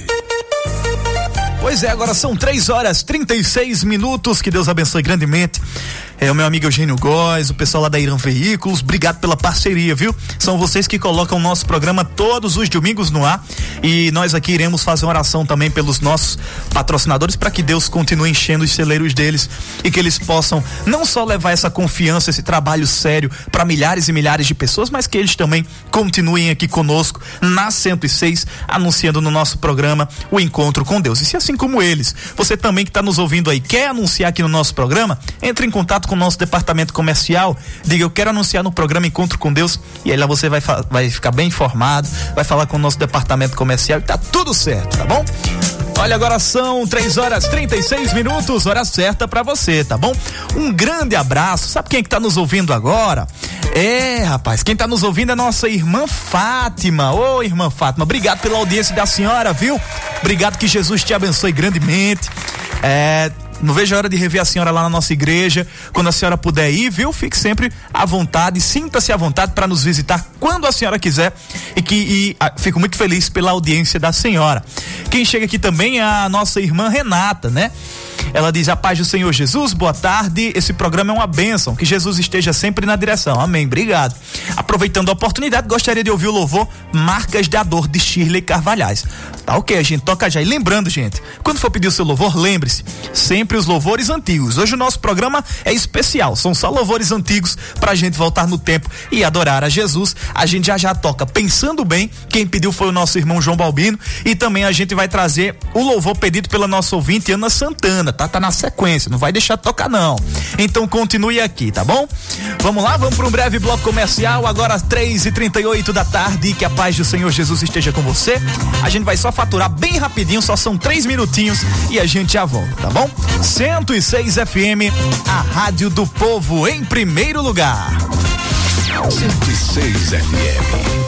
Pois é, agora são três horas trinta e seis minutos. Que Deus abençoe grandemente. É o meu amigo Eugênio Góes, o pessoal lá da Irã Veículos, obrigado pela parceria, viu? São vocês que colocam o nosso programa todos os domingos no ar e nós aqui iremos fazer uma oração também pelos nossos patrocinadores para que Deus continue enchendo os celeiros deles e que eles possam não só levar essa confiança, esse trabalho sério para milhares e milhares de pessoas, mas que eles também continuem aqui conosco na cento e seis, anunciando no nosso programa o Encontro com Deus. E se assim como eles, você também que está nos ouvindo aí quer anunciar aqui no nosso programa, entre em contato com o nosso departamento comercial, diga: eu quero anunciar no programa Encontro com Deus, e aí lá você vai, vai ficar bem informado, vai falar com o nosso departamento comercial e tá tudo certo, tá bom? Olha, agora são três horas trinta e seis minutos, hora certa pra você, tá bom? Um grande abraço. Sabe quem é que tá nos ouvindo agora? É, rapaz, quem tá nos ouvindo é a nossa irmã Fátima. Ô, irmã Fátima, obrigado pela audiência da senhora, viu? Obrigado, que Jesus te abençoe grandemente. É... Não vejo a hora de rever a senhora lá na nossa igreja. Quando a senhora puder ir, viu? Fique sempre à vontade, sinta-se à vontade para nos visitar quando a senhora quiser. E que e, a, fico muito feliz pela audiência da senhora. Quem chega aqui também é a nossa irmã Renata, né? Ela diz: a paz do Senhor Jesus, boa tarde, esse programa é uma bênção, que Jesus esteja sempre na direção, amém, obrigado. Aproveitando a oportunidade, gostaria de ouvir o louvor Marcas da Dor, de Shirley Carvalhais. Tá ok, a gente toca já. E lembrando, gente, quando for pedir o seu louvor, lembre-se, sempre os louvores antigos. Hoje o nosso programa é especial, são só louvores antigos pra gente voltar no tempo e adorar a Jesus. A gente já já toca Pensando Bem, quem pediu foi o nosso irmão João Balbino, e também a gente vai trazer o louvor pedido pela nossa ouvinte Ana Santana, tá? tá? Tá na sequência, não vai deixar de tocar não. Então continue aqui, tá bom? Vamos lá, vamos para um breve bloco comercial, agora às três e trinta e oito da tarde, e que a paz do Senhor Jesus esteja com você. A gente vai só faturar bem rapidinho, só são três minutinhos e a gente já volta, tá bom? cento e seis F M, a rádio do povo em primeiro lugar. cento e seis F M.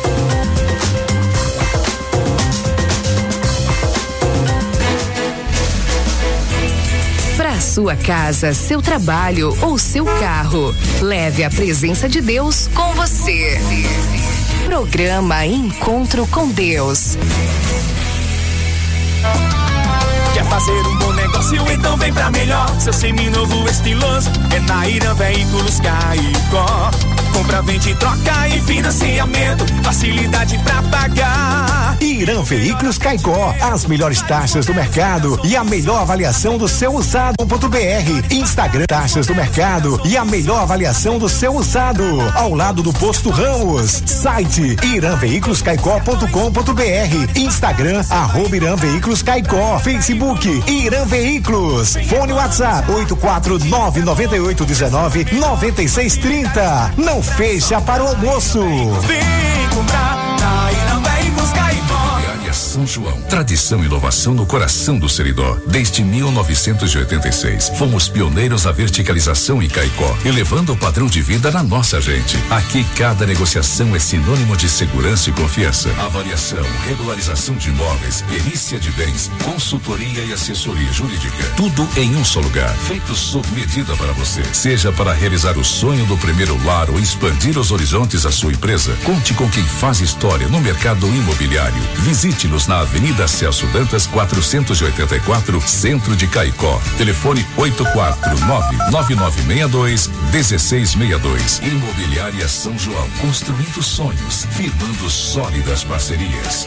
Para sua casa, seu trabalho ou seu carro, leve a presença de Deus com você. Programa Encontro com Deus. Quer fazer um bom negócio? Então vem pra melhor. Seu seminovo estiloso é na Irã Veículos Caicó. Compra, vende, troca e financiamento. Facilidade pra pagar. Irã Veículos Caicó. As melhores taxas do mercado e a melhor avaliação do seu usado. .br. Instagram, taxas do mercado e a melhor avaliação do seu usado. Ao lado do Posto Ramos. Site irã veículos caicó ponto com ponto br. Instagram, arroba Irã Veículos Caicó. Facebook, Irã Veículos. Fone WhatsApp, oito quatro nove nove oito um nove nove seis três zero. Não fecha para o almoço. Vem comprar na Irã Veículos Caicó. São João. Tradição e inovação no coração do Seridó. Desde mil novecentos e oitenta e seis, fomos pioneiros na verticalização em Caicó, elevando o padrão de vida da nossa gente. Aqui, cada negociação é sinônimo de segurança e confiança. Avaliação, regularização de imóveis, perícia de bens, consultoria e assessoria jurídica. Tudo em um só lugar, feito sob medida para você. Seja para realizar o sonho do primeiro lar ou expandir os horizontes da sua empresa, conte com quem faz história no mercado imobiliário. Visite nos na Avenida Celso Dantas, quatrocentos e oitenta e quatro, Centro de Caicó. Telefone oito quatro nove nove nove seis dois um seis seis dois. Imobiliária São João, construindo sonhos, firmando sólidas parcerias.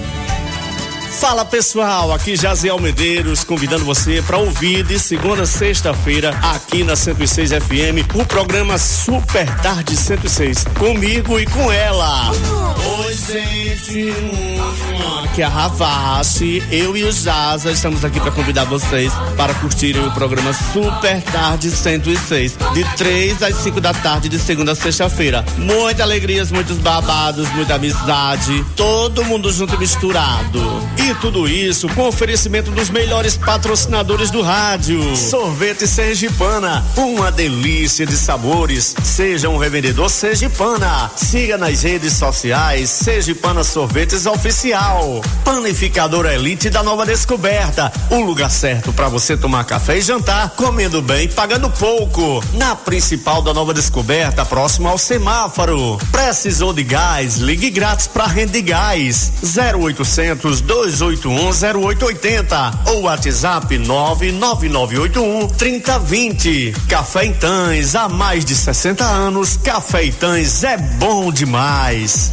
Fala pessoal, aqui Jaziel Medeiros convidando você para ouvir de segunda a sexta-feira aqui na cento e seis F M o programa Super Tarde cento e seis, comigo e com ela. Oi gente, aqui é a Ravache, eu e o Jaza estamos aqui para convidar vocês para curtirem o programa Super Tarde cento e seis, de três às cinco da tarde de segunda a sexta-feira. Muitas alegrias, muitos babados, muita amizade, todo mundo junto e misturado. E tudo isso com oferecimento dos melhores patrocinadores do rádio. Sorvete Sergipana, uma delícia de sabores. Seja um revendedor Sergipana. Siga nas redes sociais Sergipana Sorvetes Oficial. Panificadora Elite da Nova Descoberta, o lugar certo para você tomar café e jantar, comendo bem e pagando pouco. Na principal da Nova Descoberta, próximo ao semáforo. Precisou de gás? Ligue grátis para Rede Gás. zero oitocentos, dois oito um, zero oito oito zero ou WhatsApp nove nove nove oito um, três zero dois zero. Café em Tães, há mais de sessenta anos, Café em Tães é bom demais.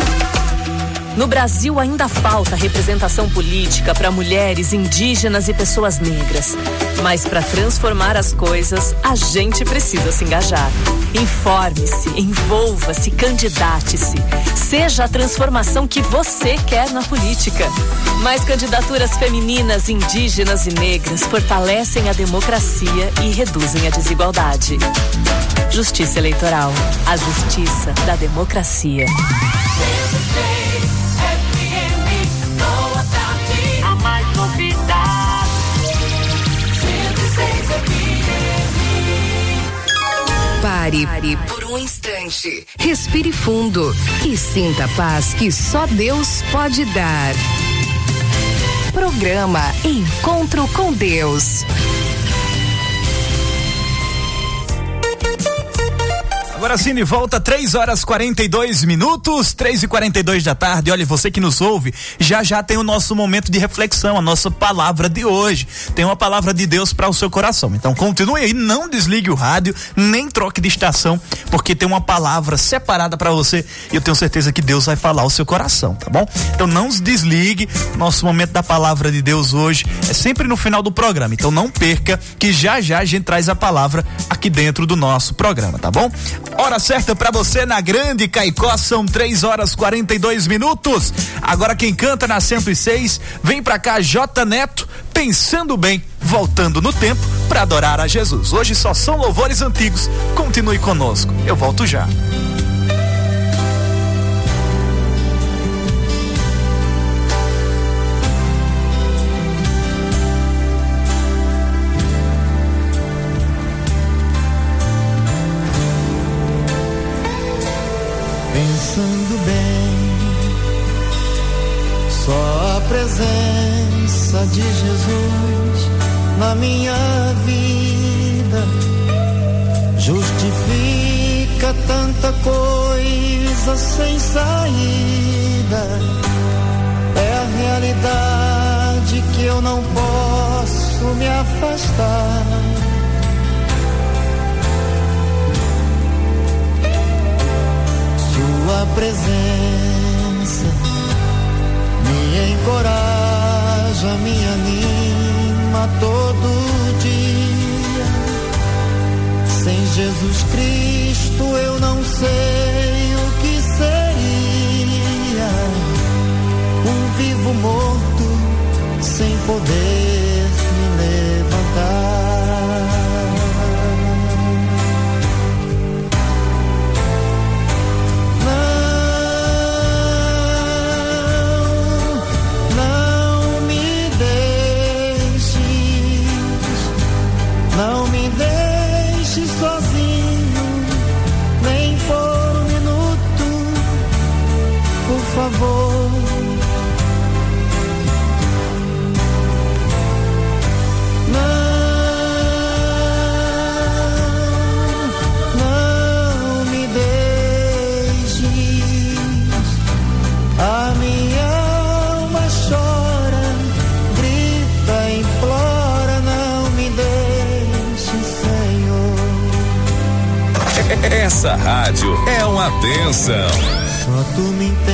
No Brasil ainda falta representação política para mulheres, indígenas e pessoas negras. Mas para transformar as coisas, a gente precisa se engajar. Informe-se, envolva-se, candidate-se. Seja a transformação que você quer na política. Mais candidaturas femininas, indígenas e negras fortalecem a democracia e reduzem a desigualdade. Justiça Eleitoral, a justiça da democracia. Pare, Pare por um instante, respire fundo e sinta a paz que só Deus pode dar. Programa Encontro com Deus. Agora sim, de volta, três horas quarenta e dois minutos, três e quarenta e dois da tarde. Olha, você que nos ouve, já já tem o nosso momento de reflexão, a nossa palavra de hoje. Tem uma palavra de Deus para o seu coração. Então continue aí, não desligue o rádio, nem troque de estação, porque tem uma palavra separada para você e eu tenho certeza que Deus vai falar ao seu coração, tá bom? Então não se desligue, nosso momento da palavra de Deus hoje é sempre no final do programa. Então não perca, que já já a gente traz a palavra aqui dentro do nosso programa, tá bom? Hora certa pra você na Grande Caicó, são três horas quarenta e dois minutos. Agora quem canta na cento e seis, vem pra cá, J Neto, Pensando Bem. voltando no tempo para adorar a Jesus. Hoje só são louvores antigos. Continue conosco. Eu volto já. Pensando bem, só a presença de Jesus na minha vida justifica tanta coisa sem saída. É a realidade que eu não posso me afastar. Sua presença me encoraja, me anima todo dia. Sem Jesus Cristo eu não sei o que seria. Um vivo morto sem poder me levantar. Não me deixe sozinho, nem por um minuto, por favor. Não, não me deixes. A minha alma chora, grita, implora, não me deixes. Essa rádio é uma bênção. Só tu me entendes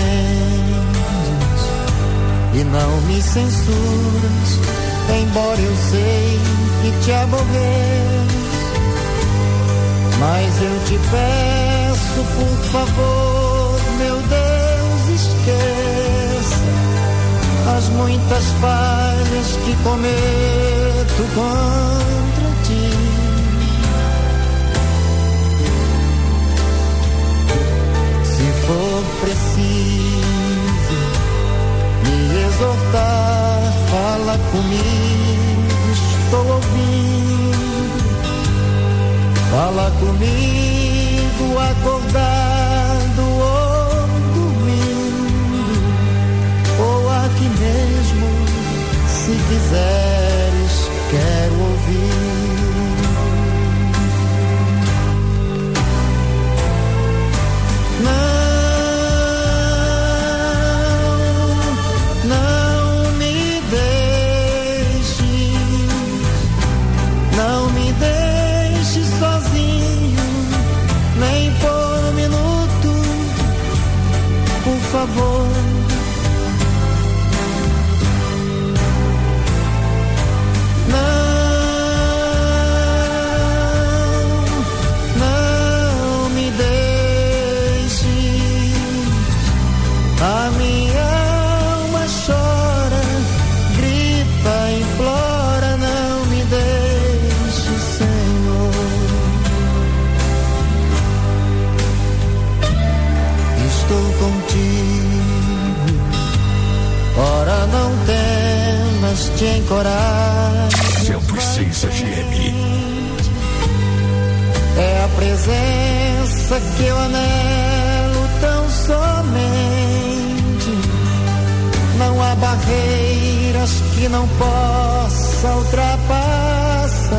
e não me censuras, embora eu sei que te aborreço. Mas eu te peço, por favor, meu Deus, esqueça as muitas falhas que cometo contra ti. Se for preciso me exortar, fala comigo, estou ouvindo. Fala comigo, acordado ou dormindo, ou aqui mesmo, se quiseres, quero ouvir. Não me deixe sozinho, nem por um minuto, por favor. Não, não me deixe. A minha alma chora, grita, implora, não me deixe, Senhor. Estou contigo, ora não temas, te encorajo. cento e seis F M. É a presença que eu anelo tão somente. Não há barreiras que não possa ultrapassar.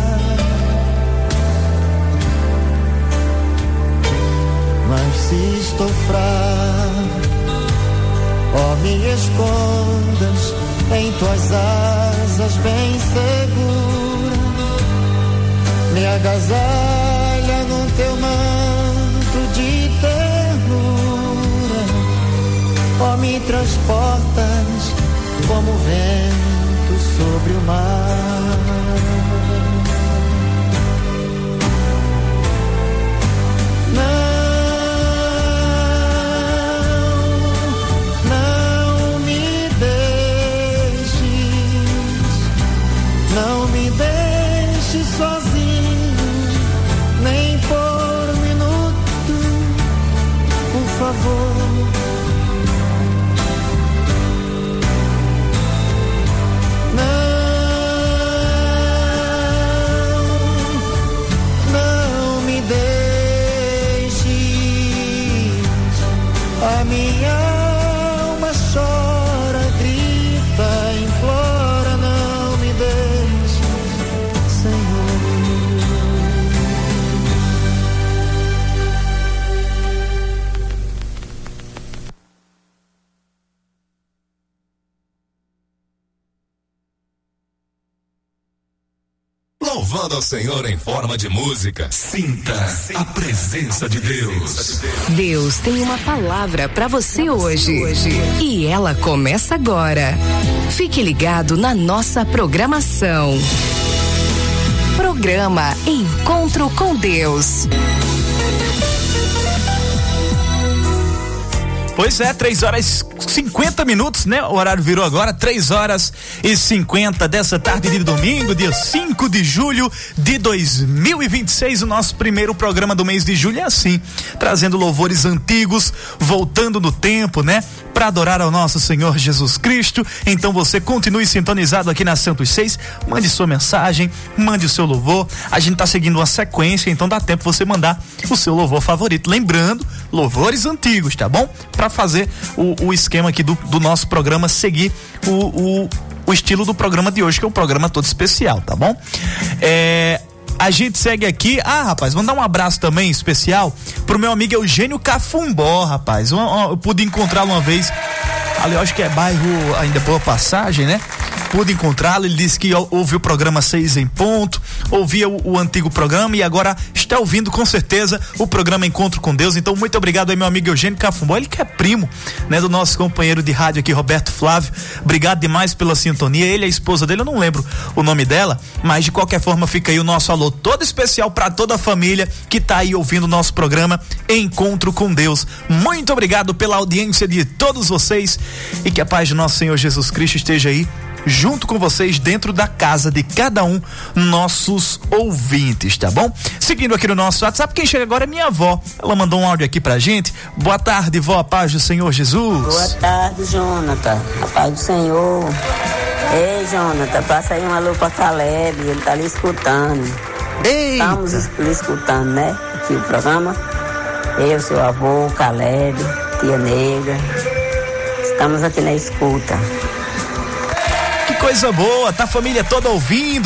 Mas se estou fraco, ó, me escondas em tuas asas bem segura. Me agasalha no teu manto de ternura. Ó, me transportas como vento sobre o mar. Não, não me deixes, não louvando ao Senhor em forma de música. Sinta a presença de Deus. Deus tem uma palavra para você hoje. E ela começa agora. Fique ligado na nossa programação. Programa Encontro com Deus. Pois é, três horas e cinquenta minutos, né? O horário virou agora, três horas e cinquenta dessa tarde de domingo, dia cinco de julho de dois mil e vinte e seis. O nosso primeiro programa do mês de julho é assim, trazendo louvores antigos, voltando no tempo, né? Para adorar ao nosso Senhor Jesus Cristo. Então você continue sintonizado aqui na cento e seis, mande sua mensagem, mande o seu louvor. A gente tá seguindo uma sequência, então dá tempo você mandar o seu louvor favorito. Lembrando, louvores antigos, tá bom? Para fazer o, o esquema aqui do, do nosso programa seguir o, o, o estilo do programa de hoje, que é um programa todo especial, tá bom? É... A gente segue aqui. Ah, rapaz, mandar um abraço também especial pro meu amigo Eugênio Cafumbó, rapaz. Eu, eu, eu pude encontrá-lo uma vez. Ali, eu acho que é bairro ainda Boa Passagem, né? Pude encontrá-lo, ele disse que ouviu o programa seis em ponto, ouvia o, o antigo programa e agora está ouvindo com certeza o programa Encontro com Deus. Então, muito obrigado aí, meu amigo Eugênio Cafumbó, ele que é primo, né, do nosso companheiro de rádio aqui, Roberto Flávio. Obrigado demais pela sintonia. Ele e a esposa dele, eu não lembro o nome dela, mas de qualquer forma fica aí o nosso alô todo especial para toda a família que tá aí ouvindo o nosso programa Encontro com Deus. Muito obrigado pela audiência de todos vocês e que a paz de nosso Senhor Jesus Cristo esteja aí junto com vocês dentro da casa de cada um, nossos ouvintes, tá bom? Seguindo aqui no nosso WhatsApp, quem chega agora é minha avó. Ela mandou um áudio aqui pra gente. Boa tarde, vó, a paz do Senhor Jesus. Boa tarde, Jonathan, a paz do Senhor. Ei, Jonathan, passa aí um alô pra Caleb, ele tá ali escutando. Eita. Estamos lhe escutando, né? Aqui o programa. Eu, seu avô, Caleb, tia Negra. Estamos aqui na escuta. Que coisa boa, tá a família toda ouvindo.